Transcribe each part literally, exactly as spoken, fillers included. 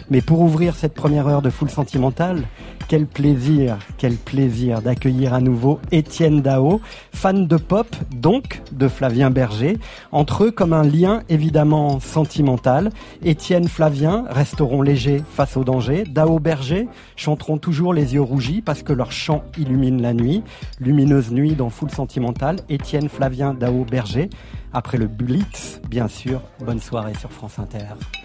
Mais pour ouvrir cette première heure de Full Sentimental, quel plaisir, quel plaisir d'accueillir à nouveau Étienne Dao, fan de pop, donc de Flavien Berger. Entre eux, comme un lien évidemment sentimental, Étienne, Flavien resteront légers face au danger. Dao, Berger chanteront toujours les yeux rougis parce que leur chant illumine la nuit. Lumineuse nuit dans Full Sentimental. Étienne, Flavien, Dao, Berger. Après le Blitz, bien sûr. Bonne soirée sur France Inter.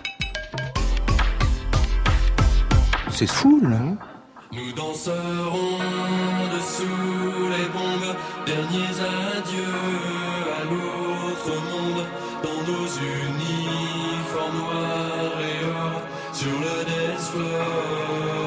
C'est fou, là. Nous danserons dessous les bombes, derniers adieux à l'autre monde, dans nos uniformes noirs et or, sur le dance floor.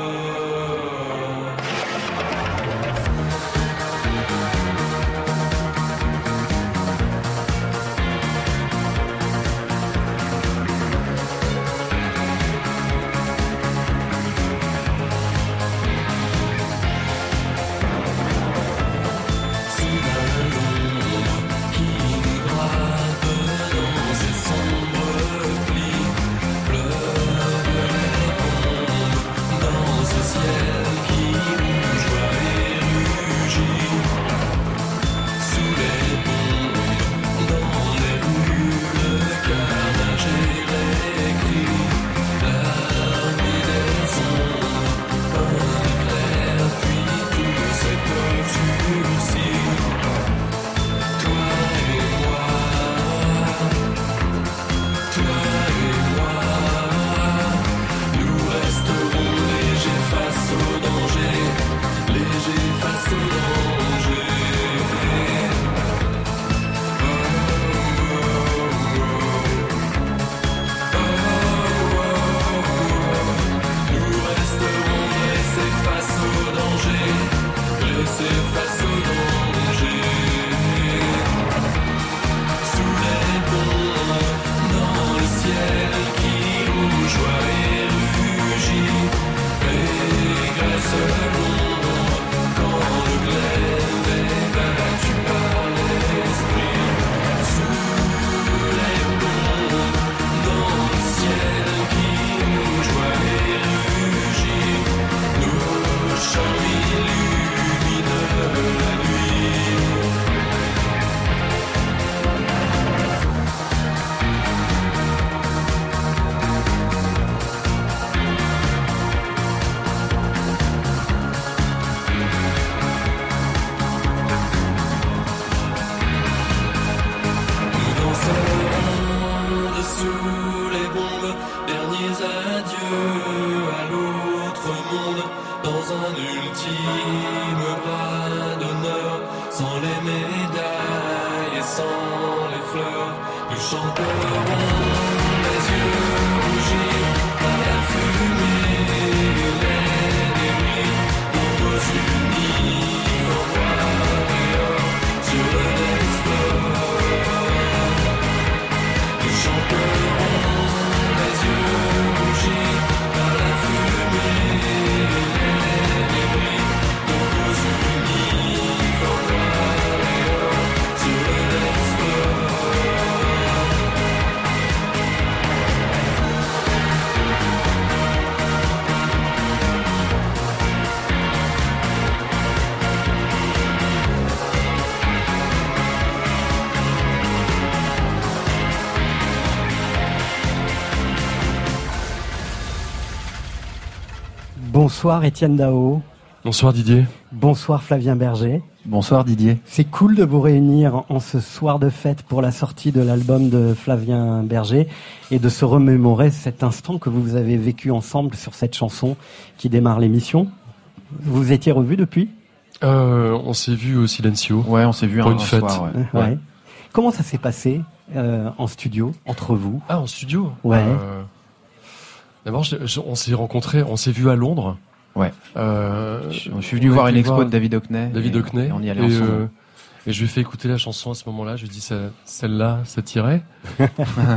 Bonsoir Étienne Dao. Bonsoir Didier. Bonsoir Flavien Berger. Bonsoir Didier. C'est cool de vous réunir en ce soir de fête pour la sortie de l'album de Flavien Berger et de se remémorer cet instant que vous avez vécu ensemble sur cette chanson qui démarre l'émission. Vous vous étiez revus depuis ? euh, On s'est vu au Silencio. Ouais, on s'est vu pour un, une un fête. soir. Ouais. Ouais. Comment ça s'est passé euh, en studio entre vous ? Ah, en studio. Ouais. Euh, D'abord, je, je, on s'est rencontrés, on s'est vu à Londres. Ouais. Euh, je, je suis venu voir une expo voir de David Hockney. David et, Hockney. Et on y allait et, ensemble. Euh, et je lui ai fait écouter la chanson à ce moment-là. Je lui ai dit, celle-là, ça t'irait. Et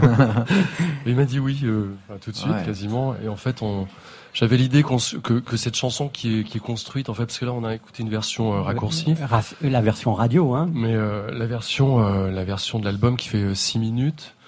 il m'a dit oui, euh, tout de suite, ouais. quasiment. Et en fait, on, j'avais l'idée qu'on, que, que cette chanson qui est, qui est construite, en fait, parce que là, on a écouté une version euh, raccourcie. La version radio, hein. Mais euh, la version, euh, la version de l'album qui fait six minutes.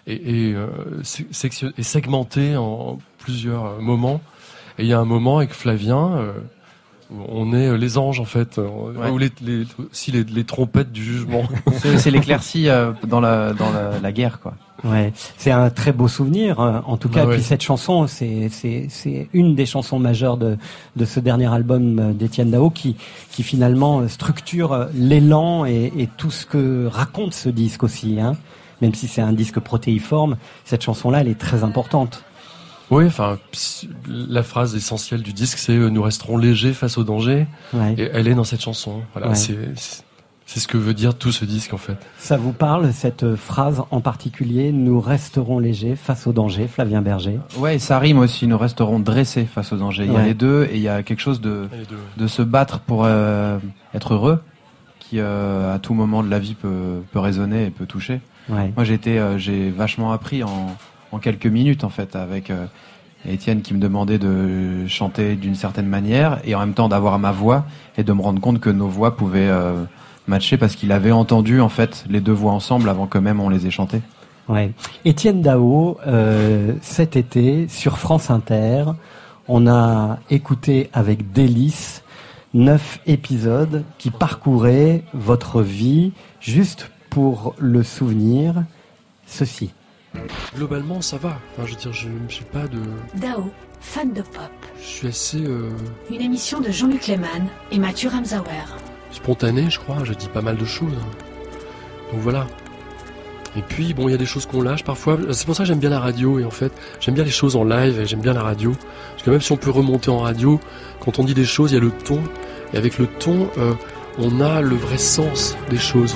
et, et, euh, section, est segmenté en plusieurs moments. Et il y a un moment avec Flavien, euh, où on est les anges en fait, ouais. ou les, les, aussi les, les trompettes du jugement. C'est, c'est l'éclaircie euh, dans la dans la, la guerre, quoi. Ouais, c'est un très beau souvenir, en tout cas. Bah ouais. Et puis cette chanson, c'est c'est c'est une des chansons majeures de de ce dernier album d'Étienne Dao, qui qui finalement structure l'élan et, et tout ce que raconte ce disque aussi, hein. Même si c'est un disque protéiforme, cette chanson-là, elle est très importante. Oui, enfin, la phrase essentielle du disque, c'est euh, « Nous resterons légers face au danger ouais. ». Et elle est dans cette chanson. Voilà, ouais. c'est, c'est c'est ce que veut dire tout ce disque en fait. Ça vous parle, cette phrase en particulier, « Nous resterons légers face au danger », Flavien Berger? Ouais, et ça rime aussi, « Nous resterons dressés face au danger ». Il ouais. y a les deux, et il y a quelque chose de de se battre pour euh, être heureux, qui euh, à tout moment de la vie peut peut résonner et peut toucher. Ouais. Moi, j'ai été, euh, j'ai vachement appris en en quelques minutes en fait, avec euh, Étienne qui me demandait de chanter d'une certaine manière et en même temps d'avoir ma voix et de me rendre compte que nos voix pouvaient euh, matcher, parce qu'il avait entendu en fait les deux voix ensemble avant que même on les ait chantées. Ouais. Étienne Dao, euh, cet été sur France Inter, on a écouté avec délice neuf épisodes qui parcouraient votre vie juste pour le souvenir. Ceci. Globalement, ça va. Enfin, je veux dire, je n'ai pas de... Dao, fan de pop. Je suis assez... Euh... Une émission de Jean-Luc Lehmann et Mathieu Ramsauer. Spontané, je crois. Je dis pas mal de choses. Donc voilà. Et puis, bon, il y a des choses qu'on lâche parfois. C'est pour ça que j'aime bien la radio. Et en fait, j'aime bien les choses en live et j'aime bien la radio. Parce que même si on peut remonter en radio, quand on dit des choses, il y a le ton. Et avec le ton, euh, on a le vrai sens des choses.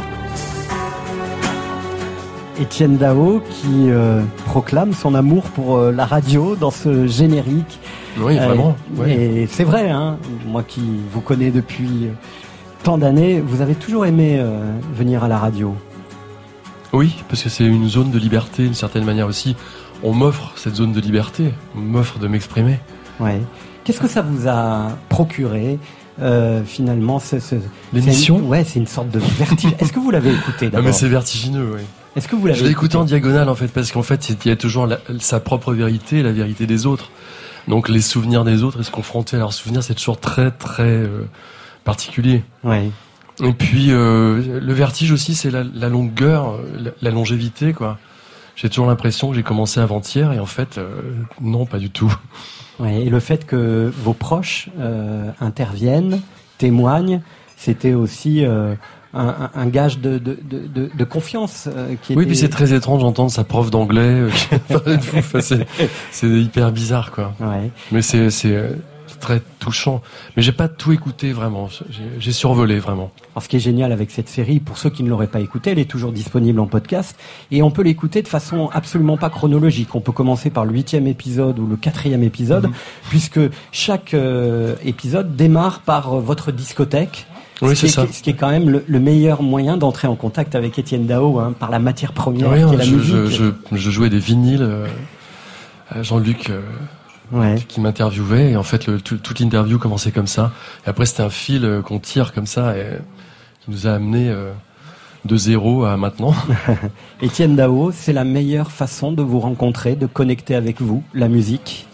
Étienne Dao qui euh, proclame son amour pour euh, la radio dans ce générique. Oui, vraiment. Euh, ouais. Et c'est vrai, hein, moi qui vous connais depuis tant d'années, vous avez toujours aimé euh, venir à la radio. Oui, parce que c'est une zone de liberté, d'une certaine manière aussi. On m'offre cette zone de liberté, on m'offre de m'exprimer. Ouais. Qu'est-ce que ça vous a procuré euh, finalement ce, ce, l'émission? C'est une, ouais, c'est une sorte de vertige. Est-ce que vous l'avez écouté d'abord? Ah, mais c'est vertigineux, oui. Est-ce que vous l'avez Je l'ai écouté, écouté en diagonale en fait, parce qu'en fait il y a toujours la, sa propre vérité et la vérité des autres. Donc les souvenirs des autres et se confronter à leurs souvenirs, c'est toujours très très euh, particulier. Ouais. Et puis euh, le vertige aussi, c'est la, la longueur, la, la longévité quoi. J'ai toujours l'impression que j'ai commencé avant-hier et en fait euh, non, pas du tout. Ouais, et le fait que vos proches euh, interviennent, témoignent, c'était aussi euh, un, un gage de, de, de, de confiance. Euh, qui oui, était... puis c'est très étrange d'entendre sa prof d'anglais euh, qui parlait de vous. Enfin, c'est, c'est hyper bizarre, quoi. Ouais. Mais c'est, c'est très touchant. Mais j'ai pas tout écouté vraiment. J'ai, j'ai survolé vraiment. Alors, ce qui est génial avec cette série, pour ceux qui ne l'auraient pas écouté, elle est toujours disponible en podcast et on peut l'écouter de façon absolument pas chronologique. On peut commencer par le huitième épisode ou le quatrième épisode, mmh. puisque chaque euh, épisode démarre par euh, votre discothèque. Oui, ce, c'est qui est, ça. ce qui est quand même le, le meilleur moyen d'entrer en contact avec Étienne Dao, hein, par la matière première oui, qui est la je, musique. Je, je, je jouais des vinyles euh, à Jean-Luc euh, ouais. qui m'interviewait et en fait le, tout, toute l'interview commençait comme ça. Et après c'était un fil euh, qu'on tire comme ça et qui nous a amené euh, de zéro à maintenant. Étienne Dao, c'est la meilleure façon de vous rencontrer, de connecter avec vous, la musique.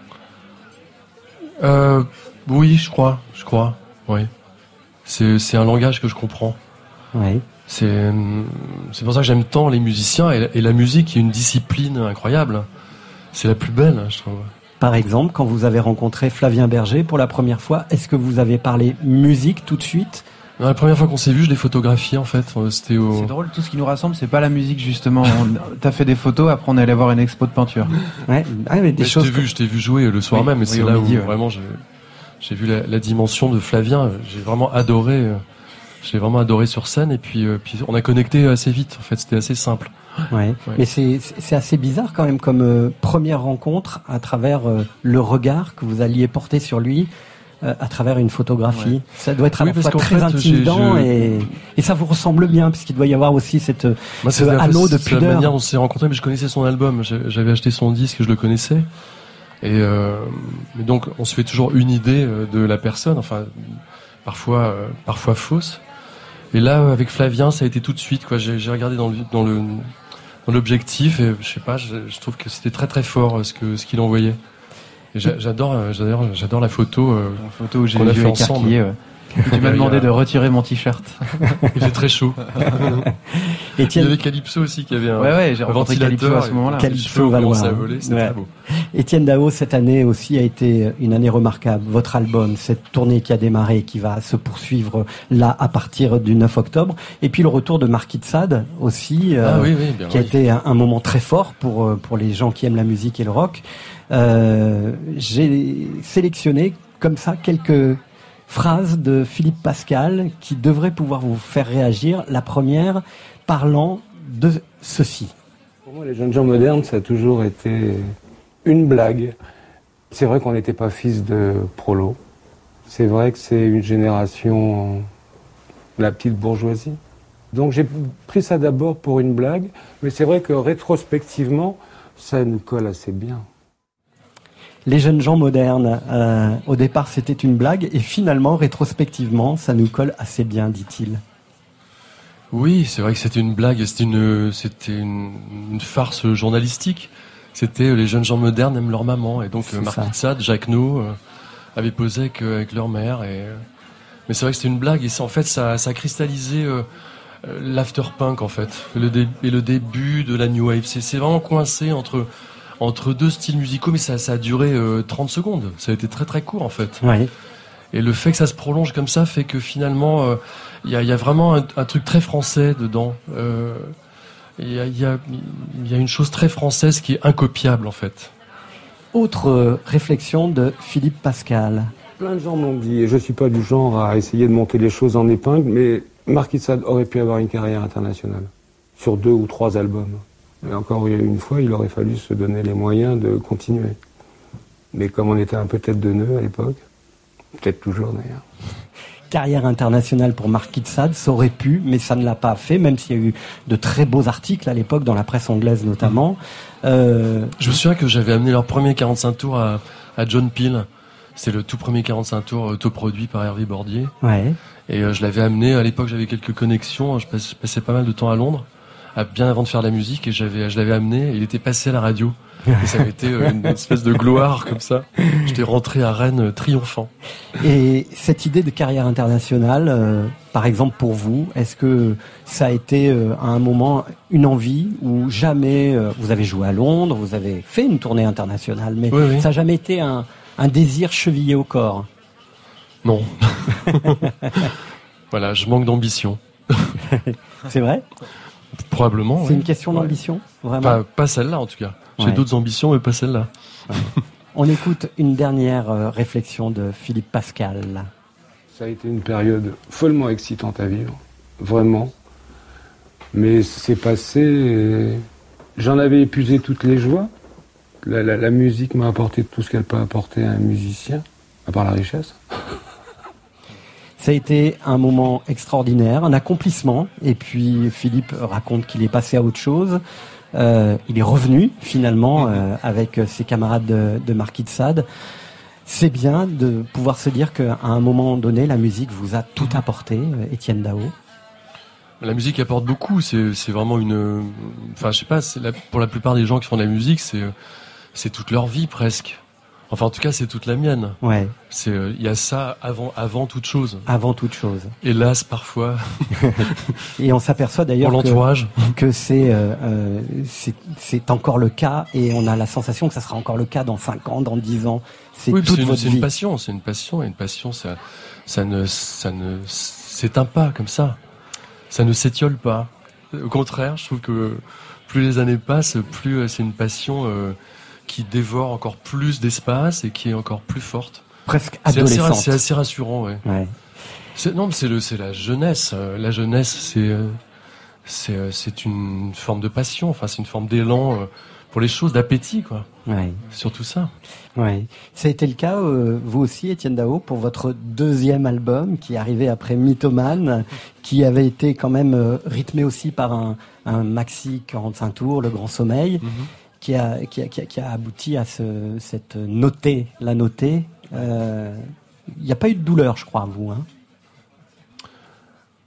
Euh, oui, je crois, je crois, oui. C'est, c'est un langage que je comprends. Ouais. C'est, c'est pour ça que j'aime tant les musiciens et, et la musique est une discipline incroyable. C'est la plus belle, je trouve. Par exemple, quand vous avez rencontré Flavien Berger pour la première fois, est-ce que vous avez parlé musique tout de suite? Non, la première fois qu'on s'est vu, je l'ai photographié en fait. C'était au... C'est drôle, tout ce qui nous rassemble, c'est pas la musique justement. On... T'as fait des photos, après on est allé voir une expo de peinture. Ouais, ah, mais des mais choses. Je t'ai vu, je t'ai vu jouer le soir oui, même, et oui, c'est là midi, où ouais. vraiment j'ai, j'ai vu la, la dimension de Flavien. J'ai vraiment adoré. Je l'ai vraiment adoré sur scène et puis, euh, puis on a connecté assez vite. En fait, c'était assez simple. Ouais. ouais. Mais c'est c'est assez bizarre quand même comme euh, première rencontre à travers euh, le regard que vous alliez porter sur lui. À travers une photographie, ouais. Ça doit être à oui, la fois très fait, intimidant je... et, et ça vous ressemble bien puisqu'il doit y avoir aussi cette Moi, ce halo de pudeur. C'est la manière dont on s'est rencontrés, mais je connaissais son album, j'avais acheté son disque, je le connaissais, et euh, mais donc on se fait toujours une idée de la personne, enfin parfois euh, parfois fausse. Et là avec Flavien, ça a été tout de suite quoi. J'ai, j'ai regardé dans le dans le dans l'objectif. Et je sais pas, je, je trouve que c'était très très fort ce que ce qu'il envoyait. Et j'a, j'adore, j'adore, j'adore la photo. Euh, la photo où j'ai qu'on a vu fait ensemble. Ouais. Tu m'as demandé de retirer mon t-shirt. Il faisait très chaud. Étienne... Il y avait Calypso aussi qui avait un, ouais, ouais, j'ai un ventilateur à ce moment-là. Calypso Valois. Ouais. Étienne Dao, cette année aussi a été une année remarquable. Votre album, cette tournée qui a démarré, qui va se poursuivre là à partir du neuf octobre. Et puis le retour de Marquis de Sade aussi, ah, euh, oui, oui, bien qui oui. a été un, un moment très fort pour, pour les gens qui aiment la musique et le rock. Euh, j'ai sélectionné comme ça quelques phrase de Philippe Pascal qui devrait pouvoir vous faire réagir. La première, parlant de ceci. Pour moi, les jeunes gens modernes, ça a toujours été une blague. C'est vrai qu'on n'était pas fils de prolo. C'est vrai que c'est une génération, la petite bourgeoisie. Donc j'ai pris ça d'abord pour une blague, mais c'est vrai que rétrospectivement, ça nous colle assez bien. Les jeunes gens modernes, euh, au départ c'était une blague et finalement, rétrospectivement, ça nous colle assez bien, dit-il. Oui, c'est vrai que c'était une blague, c'était une, c'était une, une farce journalistique. C'était les jeunes gens modernes aiment leur maman et donc Marquis de Sade, Jacques No euh, avaient posé avec, euh, avec leur mère. Et, euh, mais c'est vrai que c'était une blague et en fait ça, ça a cristallisé euh, l'afterpunk en fait le dé, et le début de la new wave. C'est, c'est vraiment coincé entre entre deux styles musicaux, mais ça, ça a duré euh, trente secondes. Ça a été très très court en fait. Oui. Et le fait que ça se prolonge comme ça fait que finalement, il euh, y, a, y a vraiment un, un truc très français dedans. Il euh, y, a, y, a, y a une chose très française qui est incopiable en fait. Autre euh, réflexion de Philippe Pascal. Plein de gens m'ont dit, et je suis pas du genre à essayer de monter les choses en épingle, mais Marquis de Sade aurait pu avoir une carrière internationale sur deux ou trois albums. Et encore une fois, il aurait fallu se donner les moyens de continuer. Mais comme on était un peu tête de nœud à l'époque, peut-être toujours d'ailleurs. Carrière internationale pour Marquis de Sade, ça aurait pu, mais ça ne l'a pas fait, même s'il y a eu de très beaux articles à l'époque, dans la presse anglaise notamment. Euh... Je me souviens que j'avais amené leur premier quarante-cinq tours à, à John Peel. C'est le tout premier quarante-cinq tours autoproduit par Hervé Bordier. Ouais. Et euh, je l'avais amené, à l'époque j'avais quelques connexions, je passais, je passais pas mal de temps à Londres, à, bien avant de faire de la musique, et j'avais, je l'avais amené, et il était passé à la radio. Et ça m'était euh, une espèce de gloire comme ça. J'étais rentré à Rennes euh, triomphant. Et cette idée de carrière internationale, euh, par exemple pour vous, est-ce que ça a été euh, à un moment une envie ou jamais euh, vous avez joué à Londres, vous avez fait une tournée internationale, mais oui, oui. ça n'a jamais été un, un désir chevillé au corps? Non. Voilà, je manque d'ambition. C'est vrai? Probablement. C'est oui. une question ouais. d'ambition, vraiment? Pas, pas celle-là en tout cas. J'ai ouais. d'autres ambitions, mais pas celle-là. Ouais. On écoute une dernière euh, réflexion de Philippe Pascal. Ça a été une période follement excitante à vivre, vraiment. Mais c'est passé, et j'en avais épuisé toutes les joies. La, la, la musique m'a apporté tout ce qu'elle peut apporter à un musicien, à part la richesse. Ça a été un moment extraordinaire, un accomplissement. Et puis Philippe raconte qu'il est passé à autre chose. Euh, il est revenu finalement euh, avec ses camarades de, de Marquis de Sade. C'est bien de pouvoir se dire qu'à un moment donné, la musique vous a tout apporté, Étienne Dao. La musique apporte beaucoup. C'est, c'est vraiment une. Enfin, je sais pas. C'est la, pour la plupart des gens qui font de la musique, c'est c'est toute leur vie presque. Enfin, en tout cas, c'est toute la mienne. Ouais. C'est, il euh, y a ça avant, avant toute chose. Avant toute chose. Hélas, parfois. Et on s'aperçoit d'ailleurs pour l'entourage. que, que c'est, euh, c'est, c'est encore le cas, et on a la sensation que ça sera encore le cas dans cinq ans, dans dix ans. C'est oui, toute c'est, une, votre c'est vie. une passion, c'est une passion, et une passion, ça, ça ne, ça ne s'éteint pas comme ça. Ça ne s'étiole pas. Au contraire, je trouve que plus les années passent, plus c'est une passion. Euh, qui dévore encore plus d'espace et qui est encore plus forte. Presque adolescente. C'est assez, c'est assez rassurant, ouais. ouais. C'est, non, mais c'est le, c'est la jeunesse. La jeunesse, c'est, c'est, c'est une forme de passion. Enfin, c'est une forme d'élan pour les choses, d'appétit, quoi. Ouais. Surtout ça. Ouais. Ça a été le cas, euh, vous aussi, Étienne Dao, pour votre deuxième album qui est arrivé après Mythomane, qui avait été quand même euh, rythmé aussi par un, un maxi quarante-cinq tours, Le Grand Sommeil. Mm-hmm. Qui a, qui, a, qui, a, qui a abouti à ce, cette notée, la notée. Il euh, n'y a pas eu de douleur, je crois, vous. Hein.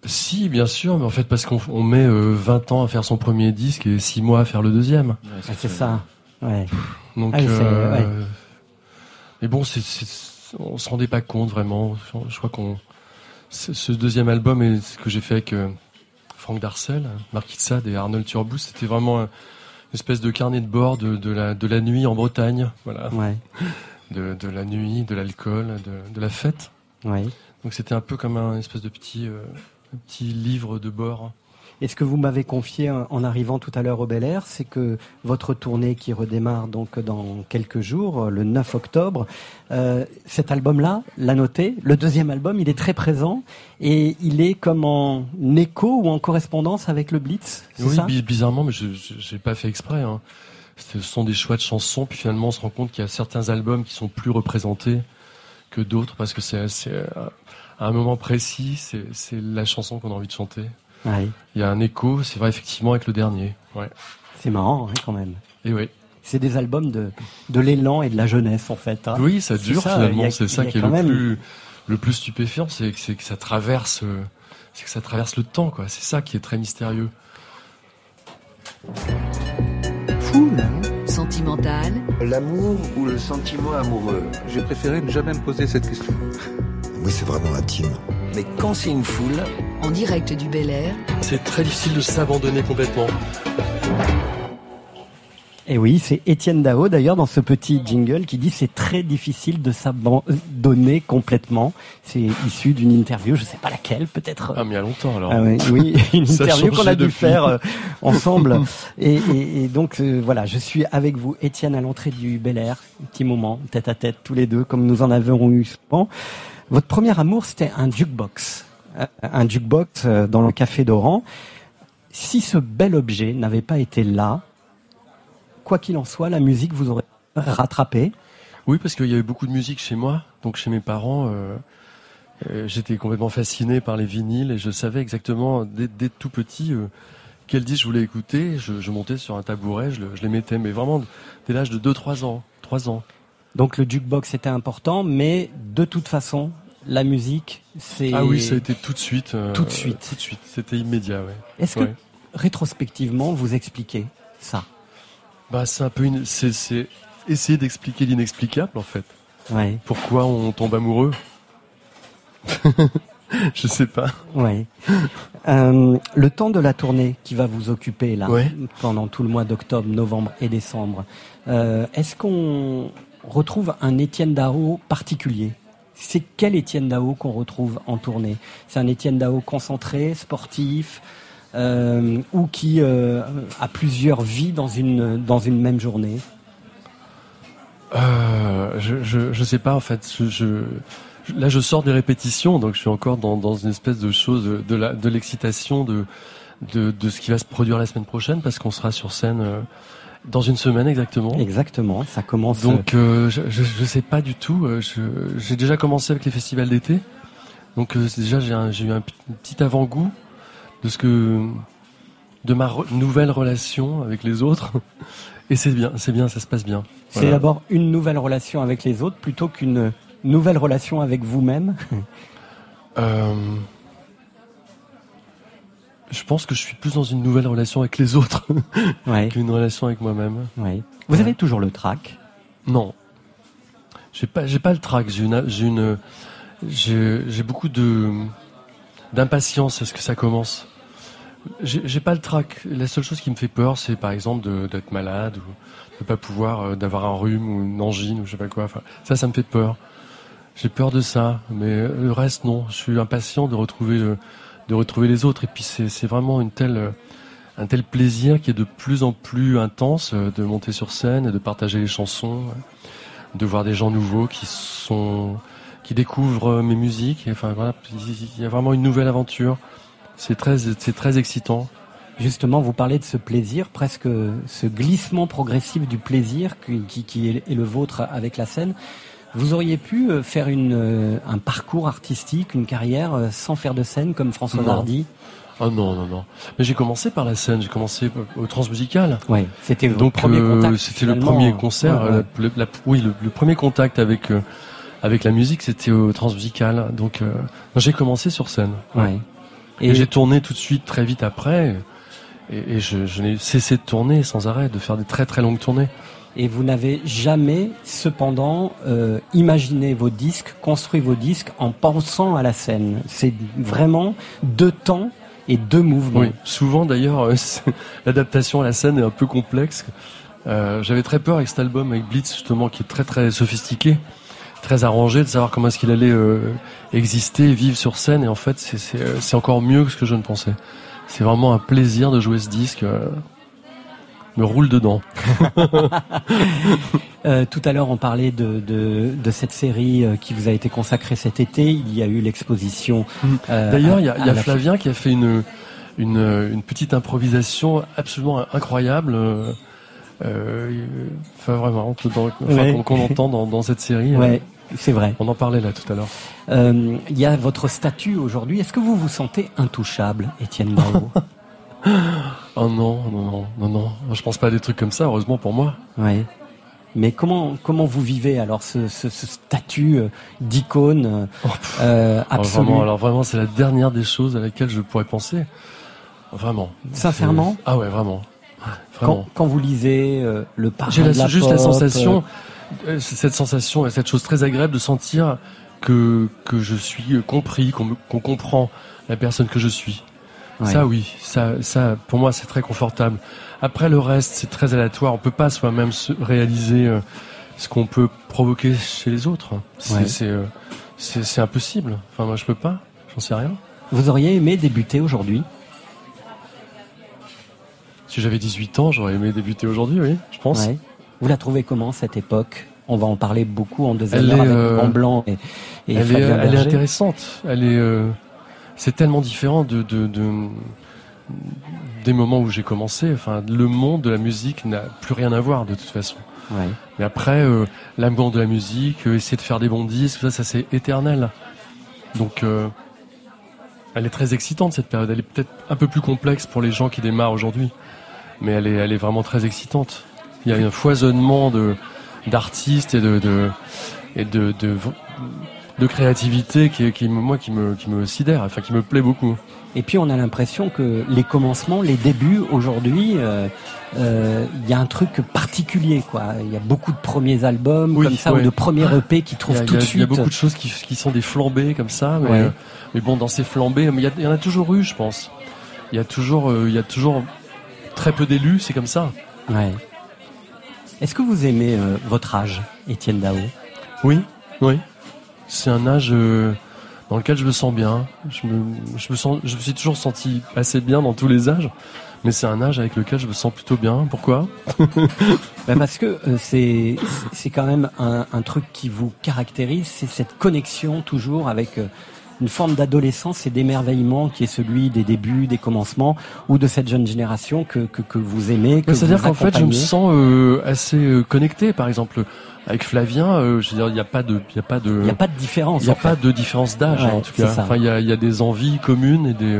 Si, bien sûr, mais en fait parce qu'on on met euh, vingt ans à faire son premier disque et six mois à faire le deuxième. Ouais, c'est, c'est ça. Ouais. Donc, ah, euh, ouais. mais bon, c'est, c'est, on se rendait pas compte vraiment. Je crois qu'on ce deuxième album est ce que j'ai fait avec euh, Franck Darcel, Marquis de Sade et Arnold Turbous. C'était vraiment une espèce de carnet de bord de, de la de la nuit en Bretagne, voilà. Ouais. De de la nuit, de l'alcool, de de la fête. Ouais. Donc c'était un peu comme un espèce de petit euh, un petit livre de bord. Et ce que vous m'avez confié en arrivant tout à l'heure au Bel Air, c'est que votre tournée qui redémarre donc dans quelques jours, le neuf octobre, euh, cet album-là, l'a noté, le deuxième album, il est très présent et il est comme en écho ou en correspondance avec le Blitz, c'est oui, ça ? Oui, bizarrement, mais je j'ai pas fait exprès. Hein. Ce sont des choix de chansons, puis finalement on se rend compte qu'il y a certains albums qui sont plus représentés que d'autres parce que c'est, c'est à un moment précis, c'est, c'est la chanson qu'on a envie de chanter. Ouais. Il y a un écho, c'est vrai, effectivement, avec le dernier. Ouais. C'est marrant, hein, quand même. Et oui. C'est des albums de, de l'élan et de la jeunesse, en fait. Hein. Oui, ça dure, c'est ça, finalement. A, c'est ça qui est le même... plus, le plus stupéfiant, c'est que, c'est que ça traverse, c'est que ça traverse le temps, quoi. C'est ça qui est très mystérieux. Cool. Sentimental. L'amour ou le sentiment amoureux ? J'ai préféré ne jamais me poser cette question. Oui, c'est vraiment intime. Mais quand c'est une foule... En direct du Bel Air. C'est très difficile de s'abandonner complètement. Et oui, c'est Étienne Dao d'ailleurs dans ce petit jingle qui dit c'est très difficile de s'abandonner complètement. C'est issu d'une interview, je sais pas laquelle, peut-être. Ah mais il y a longtemps alors. Ah oui, oui, une interview qu'on a dû depuis. faire euh, ensemble. Et, et, et donc euh, voilà, je suis avec vous, Étienne, à l'entrée du Bel Air, un petit moment, tête à tête tous les deux, comme nous en avons eu souvent. Votre premier amour, c'était un jukebox, un jukebox dans le café d'Oran. Si ce bel objet n'avait pas été là, quoi qu'il en soit, la musique vous aurait rattrapé. Oui, parce qu'il y avait beaucoup de musique chez moi, donc chez mes parents. Euh, euh, j'étais complètement fasciné par les vinyles et je savais exactement dès, dès tout petit euh, quel disque je voulais écouter. Je, je montais sur un tabouret, je, le, je les mettais, mais vraiment dès l'âge de deux trois ans, trois ans. Donc le jukebox était important, mais de toute façon, la musique, c'est... Ah oui, ça a été tout de suite. Euh, tout de suite. Tout de suite, c'était immédiat, ouais. Est-ce ouais. que, rétrospectivement, vous expliquez ça ? Bah, c'est un peu... Une... C'est, c'est essayer d'expliquer l'inexplicable, en fait. Ouais. Pourquoi on tombe amoureux ? Je sais pas. Ouais. Euh, le temps de la tournée qui va vous occuper, là, ouais. pendant tout le mois d'octobre, novembre et décembre, euh, est-ce qu'on retrouve un Étienne Dao particulier ? C'est quel Étienne Dao qu'on retrouve en tournée ? C'est un Étienne Dao concentré, sportif, euh, ou qui euh, a plusieurs vies dans une dans une même journée ? euh, je, je je sais pas en fait. Je, je là je sors des répétitions, donc je suis encore dans dans une espèce de chose de, de la de l'excitation de de de ce qui va se produire la semaine prochaine parce qu'on sera sur scène. Euh, Dans une semaine exactement. Exactement, ça commence. Donc euh, je, je je sais pas du tout. Euh, je, j'ai déjà commencé avec les festivals d'été. Donc euh, déjà j'ai un, j'ai eu un petit avant-goût de ce que de ma re, nouvelle relation avec les autres. Et c'est bien, c'est bien, ça se passe bien. C'est voilà. D'abord une nouvelle relation avec les autres plutôt qu'une nouvelle relation avec vous-même. euh, Je pense que je suis plus dans une nouvelle relation avec les autres ouais. qu'une relation avec moi-même. Ouais. Vous ouais. avez toujours le trac ? Non, j'ai pas, j'ai pas le trac. J'ai une, j'ai une, j'ai, j'ai beaucoup de d'impatience à ce que ça commence. J'ai, j'ai pas le trac. La seule chose qui me fait peur, c'est par exemple de, d'être malade ou de pas pouvoir, euh, d'avoir un rhume ou une angine ou je sais pas quoi. Enfin, ça, ça me fait peur. J'ai peur de ça, mais le reste non. Je suis impatient de retrouver le, de retrouver les autres. Et puis c'est, c'est vraiment une telle, un tel plaisir qui est de plus en plus intense de monter sur scène et de partager les chansons, de voir des gens nouveaux qui sont, qui découvrent mes musiques. Et enfin voilà, il y a vraiment une nouvelle aventure. C'est très, c'est très excitant. Justement, vous parlez de ce plaisir, presque ce glissement progressif du plaisir qui, qui, qui est le vôtre avec la scène. Vous auriez pu faire une, un parcours artistique, une carrière sans faire de scène comme François Hardy ? Ah non, non, non. Mais j'ai commencé par la scène, j'ai commencé au Transmusical. Ouais, c'était votre Donc, premier euh, contact. C'était le premier concert, ouais, ouais. La, la, la, oui, le, le premier contact avec, euh, avec la musique, c'était au Transmusical. Donc, euh, j'ai commencé sur scène. Ouais. Et, et j'ai tourné tout de suite, très vite après, et, et je, je n'ai cessé de tourner sans arrêt, de faire des très très longues tournées. Et vous n'avez jamais, cependant, euh, imaginé vos disques, construit vos disques en pensant à la scène. C'est vraiment deux temps et deux mouvements. Oui, souvent d'ailleurs, euh, l'adaptation à la scène est un peu complexe. Euh, j'avais très peur avec cet album, avec Blitz, justement, qui est très très sophistiqué, très arrangé, de savoir comment est-ce qu'il allait euh, exister, vivre sur scène. Et en fait, c'est, c'est, c'est encore mieux que ce que je ne pensais. C'est vraiment un plaisir de jouer ce disque. Euh, me roule dedans. euh, tout à l'heure, on parlait de, de, de cette série qui vous a été consacrée cet été. Il y a eu l'exposition. Euh, D'ailleurs, il y a, y a Flavien f... qui a fait une, une, une petite improvisation absolument incroyable. Euh, euh, enfin, vraiment, dans, enfin, ouais. qu'on, qu'on entend dans, dans cette série. Ouais. Euh, C'est vrai. On en parlait là tout à l'heure. Euh, il y a votre statut aujourd'hui. Est-ce que vous vous sentez intouchable, Étienne Dao? Oh non, non, non, non, non. Je pense pas à des trucs comme ça, heureusement pour moi. Oui. Mais comment comment vous vivez alors ce, ce, ce statut d'icône oh, euh, absolu? Alors vraiment, alors vraiment, c'est la dernière des choses à laquelle je pourrais penser. Vraiment. Sincèrement? C'est... Ah ouais, vraiment. Vraiment. Quand, quand vous lisez euh, le parrain J'ai la, de la juste pop, la sensation, euh... cette sensation et cette chose très agréable de sentir que que je suis compris, qu'on, me, qu'on comprend la personne que je suis. Ouais. Ça oui, ça, ça pour moi c'est très confortable. Après le reste c'est très aléatoire, on peut pas soi-même se réaliser euh, ce qu'on peut provoquer chez les autres. C'est, ouais. c'est, euh, c'est, c'est impossible. Enfin moi je peux pas, j'en sais rien. Vous auriez aimé débuter aujourd'hui? Si j'avais dix-huit ans, j'aurais aimé débuter aujourd'hui, oui, je pense. Ouais. Vous la trouvez comment cette époque? On va en parler beaucoup en deuxième heure avec euh... Van Blanc et, et elle Flavien est, Berger. Elle est intéressante. Elle est euh... C'est tellement différent de, de, de des moments où j'ai commencé. Enfin, le monde de la musique n'a plus rien à voir de toute façon. Ouais. Mais après, euh, l'amour de la musique, euh, essayer de faire des bons disques, ça, ça c'est éternel. Donc, euh, elle est très excitante cette période. Elle est peut-être un peu plus complexe pour les gens qui démarrent aujourd'hui, mais elle est, elle est vraiment très excitante. Il y a un foisonnement de d'artistes et de, de et de, de, de de créativité qui, qui moi qui me qui me sidère, enfin qui me plaît beaucoup. Et puis on a l'impression que les commencements, les débuts aujourd'hui, il euh, euh, y a un truc particulier quoi. Il y a beaucoup de premiers albums oui, comme ça ouais. ou de premiers E P qui trouvent tout de suite. Il y a beaucoup de choses qui qui sont des flambées comme ça, mais, ouais. euh, mais bon dans ces flambées, il y, y en a toujours eu, je pense. Il y a toujours il euh, y a toujours très peu d'élus, c'est comme ça. Ouais. Est-ce que vous aimez euh, votre âge, Étienne Dao? Oui, oui. C'est un âge euh, dans lequel je me sens bien. Je me, je me sens, je me suis toujours senti assez bien dans tous les âges, mais c'est un âge avec lequel je me sens plutôt bien. Pourquoi? Ben parce que euh, c'est c'est quand même un, un truc qui vous caractérise, c'est cette connexion toujours avec euh, une forme d'adolescence et d'émerveillement qui est celui des débuts, des commencements, ou de cette jeune génération que que, que vous aimez. Que C'est-à-dire vous qu'en fait, je me sens euh, assez euh, connecté. Par exemple, avec Flavien, euh, je veux dire, il n'y a pas de, il y a pas de, il n'y a pas de différence. Il n'y a pas de différence d'âge ouais, en tout cas. Enfin, il y a, il y a des envies communes et des.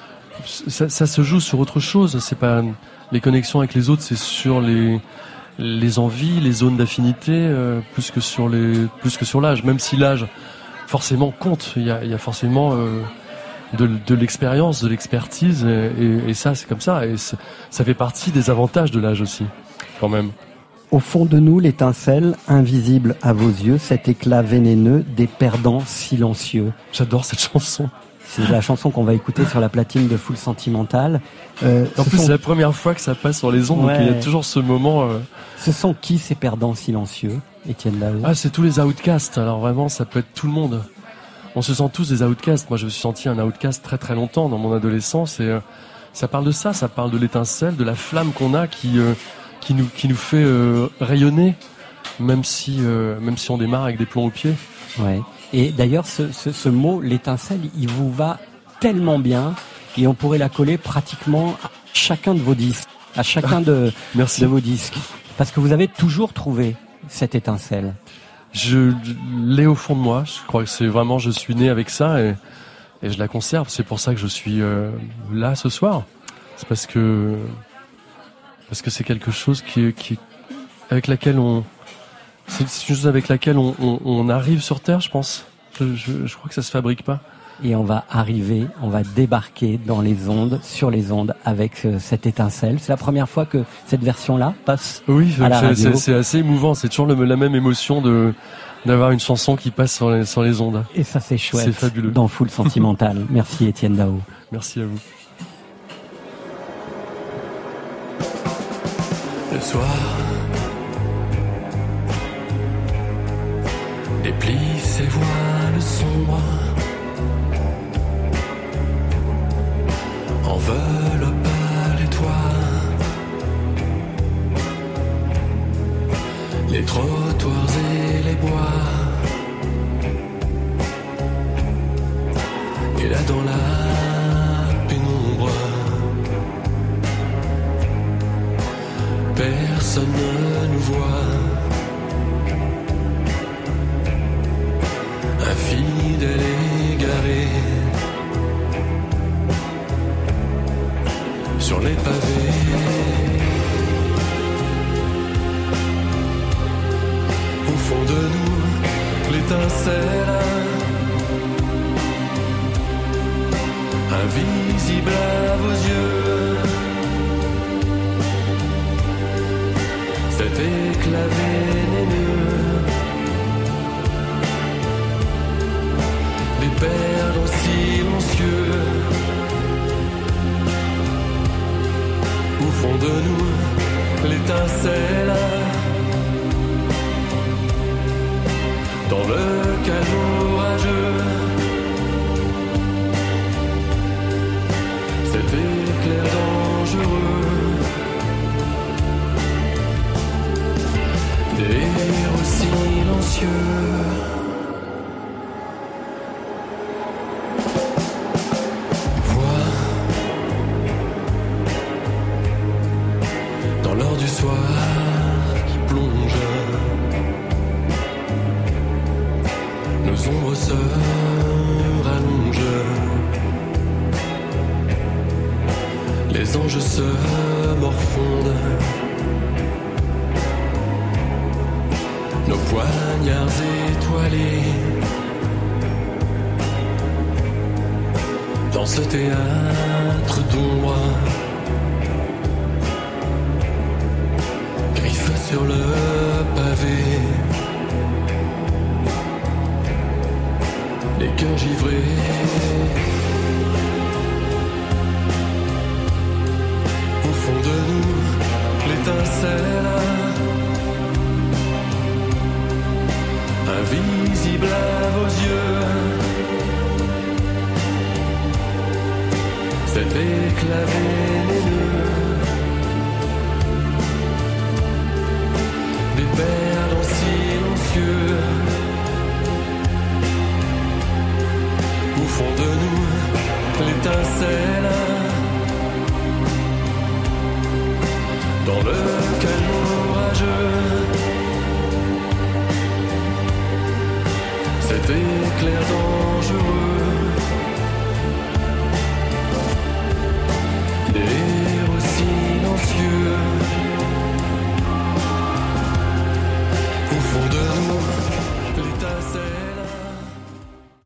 Ça, ça se joue sur autre chose. C'est pas les connexions avec les autres, c'est sur les les envies, les zones d'affinité, euh, plus que sur les, plus que sur l'âge. Même si l'âge forcément compte. Il y a, il y a forcément euh, de, de l'expérience, de l'expertise, et, et, et ça, c'est comme ça. Et ça fait partie des avantages de l'âge aussi, quand même. Au fond de nous, l'étincelle, invisible à vos yeux, cet éclat vénéneux des perdants silencieux. J'adore cette chanson. C'est la chanson qu'on va écouter sur la platine de Foule Sentimentale. Euh, en plus, sont... c'est la première fois que ça passe sur les ondes, ouais. Donc il y a toujours ce moment... Euh... Ce sont qui ces perdants silencieux, Étienne Dao? Ah, c'est tous les outcasts. Alors vraiment, ça peut être tout le monde. On se sent tous des outcasts. Moi, je me suis senti un outcast très très longtemps dans mon adolescence. Et euh, ça parle de ça, ça parle de l'étincelle, de la flamme qu'on a qui... Euh, qui nous qui nous fait euh, rayonner, même si euh, même si on démarre avec des plombs aux pieds. Ouais. Et d'ailleurs, ce, ce, ce mot, l'étincelle, il vous va tellement bien, et on pourrait la coller pratiquement à chacun de vos disques, à chacun de, Merci. de vos disques, parce que vous avez toujours trouvé cette étincelle. Je l'ai au fond de moi. Je crois que c'est vraiment, je suis né avec ça et et je la conserve. C'est pour ça que je suis euh, là ce soir. C'est parce que Parce que c'est quelque chose qui, qui, avec laquelle on, c'est une chose avec laquelle on, on, on arrive sur Terre, je pense. Je, je, je crois que ça se fabrique pas. et on va arriver, on va débarquer dans les ondes, sur les ondes, avec euh, cette étincelle. C'est la première fois que cette version-là passe oui, à la c'est, radio. C'est, c'est assez émouvant. C'est toujours le, la même émotion de d'avoir une chanson qui passe sur les, sur les ondes. Et ça, c'est chouette. C'est fabuleux. Dans Foule Sentimentale. Merci Étienne Dao. Merci à vous. Le soir déplie ses voiles sombres, enveloppe les toits, les trottoirs et les bois. Et là dans la pénombre, personne ne nous voit. Infidèle égaré sur les pavés, au fond de nous l'étincelle invisible à vos yeux, cet éclat vénéneux des perdants silencieux. Au fond de nous, l'étincelle dans le calme orageux, cet éclair dangereux des héros silencieux. Soir qui plonge, nos ombres se rallongent, les anges se morfondent, nos poignards étoilés dans ce théâtre d'ombre. Sur le pavé, les cœurs givrés, au fond de nous, l'étincelle invisible à vos yeux, cet éclat vénéneux des perdants silencieux. Au fond de nous, l'étincelle dans le calme orageux, cet éclair dangereux